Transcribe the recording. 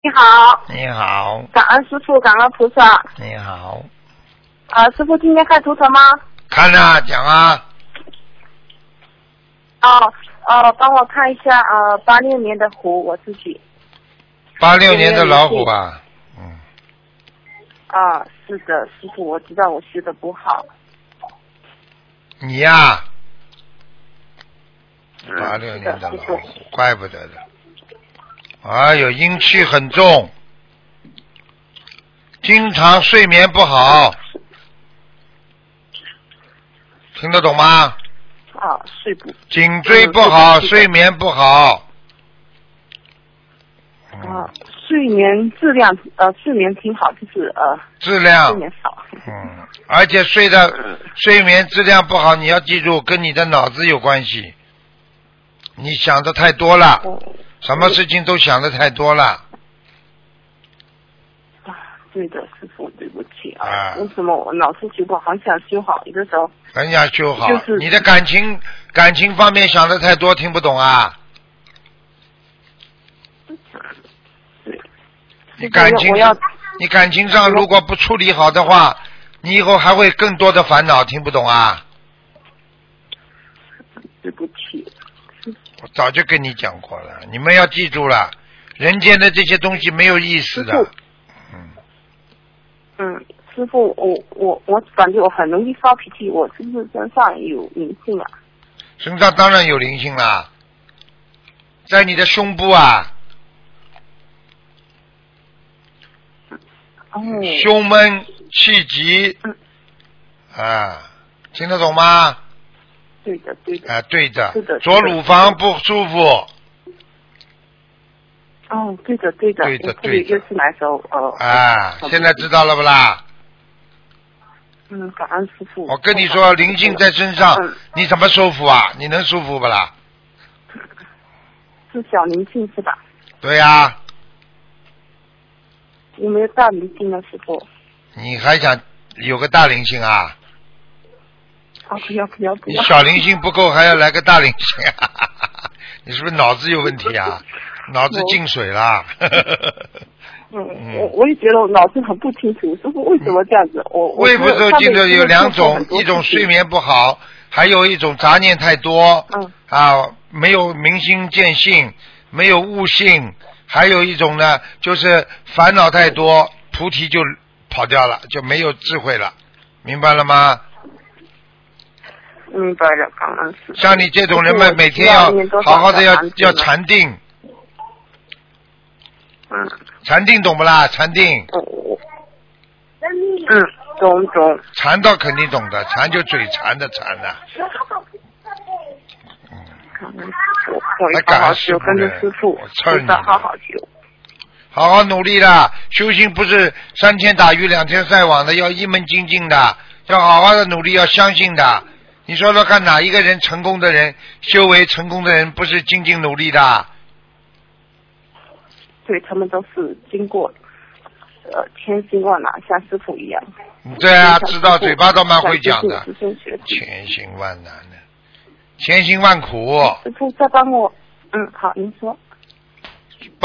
你好。 你好。 感恩师傅，感恩菩萨。 你好。 师傅今天看图腾吗？ 看啊，讲啊。 帮我看一下86年的虎，我自己。 86年的老虎啊。 是的，师傅，我知道我学的不好。 你呀，86年的老虎，怪不得的。哎呦，阴气很重，经常睡眠不好，听得懂吗？ 睡不。 颈椎不好，睡眠不好。 睡眠质量睡眠挺好，就是质量睡眠少。 而且睡眠质量不好，你要记住，跟你的脑子有关系。你想的太多了，什么事情都想的太多了。 对的，师傅，对不起啊。为什么我老是修不好，很想修好，有的时候。 很想修好， 就是你的感情方面想的太多，听不懂啊。你感情上如果不处理好的话，你以后还会更多的烦恼，听不懂啊？ 对不起。 我早就跟你讲过了，你们要记住了，人间的这些东西没有意思的。 师傅，我感觉我很容易发脾气，我是不是身上有灵性啊？ 身上当然有灵性啦，在你的胸部啊。胸闷气急。听得懂吗？ 对的。 对的。左乳房不舒服。 对的。又是哪时候？ 现在知道了不啦？ 感恩师傅。 我跟你说，灵性在身上，你怎么收服啊？你能收服不啦？ 是小灵性是吧？ 对呀。 有没有大灵性呢，师傅？ 你还想有个大灵性啊？ 不要。 你小灵性不够，还要来个大灵性啊？你是不是脑子有问题啊？脑子进水了。 我也觉得我脑子很不清楚，师傅为什么这样子？ 胃不受精的有两种，一种睡眠不好，还有一种杂念太多。没有明心见性，没有悟性，还有一种呢，就是烦恼太多，菩提就跑掉了，就没有智慧了，明白了吗？ 明白了，感恩师父。 像你这种人们，每天要好好的要禅定。禅定懂不啦？禅定。 懂。 禅倒肯定懂的，禅就嘴馋的馋的。 还好好修，跟着师父，好好修。 好好努力的，修行不是3天打鱼2天晒网的，要一门精进的，要好好的努力，要相信的。你说说看，哪一个人成功的人，修为成功的人不是精进努力的？ 对，他们都是经过千辛万难，像师傅一样。 对啊，知道，嘴巴倒蛮会讲的。千辛万难的，千辛万苦。 师傅再帮我，好，您说。